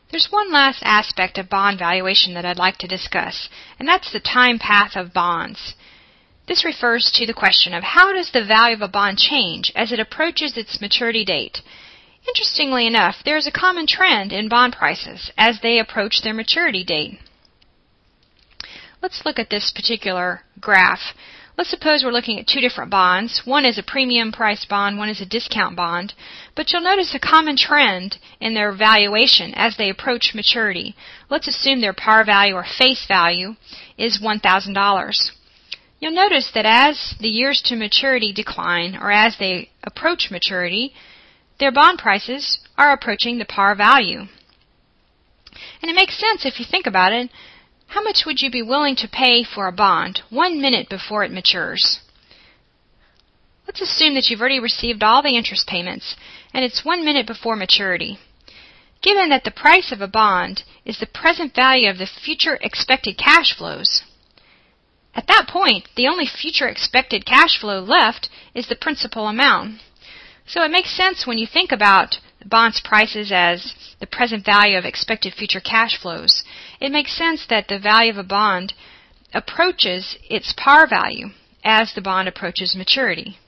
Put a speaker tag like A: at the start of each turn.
A: There's one last aspect of bond valuation that I'd like to discuss, and that's the time path of bonds. This refers to the question of how does the value of a bond change as it approaches its maturity date. Interestingly enough, there is a common trend in bond prices as they approach their maturity date. Let's look at this particular graph. Let's suppose we're looking at two different bonds. One is a premium price bond, one is a discount bond. But you'll notice a common trend in their valuation as they approach maturity. Let's assume their par value or face value is $1,000. You'll notice that as the years to maturity decline, or as they approach maturity, their bond prices are approaching the par value. And it makes sense if you think about it. How much would you be willing to pay for a bond 1 minute before it matures? Let's assume that you've already received all the interest payments and it's 1 minute before maturity. Given that the price of a bond is the present value of the future expected cash flows, at that point, the only future expected cash flow left is the principal amount. So it makes sense when you think about bonds prices as the present value of expected future cash flows. It makes sense that the value of a bond approaches its par value as the bond approaches maturity.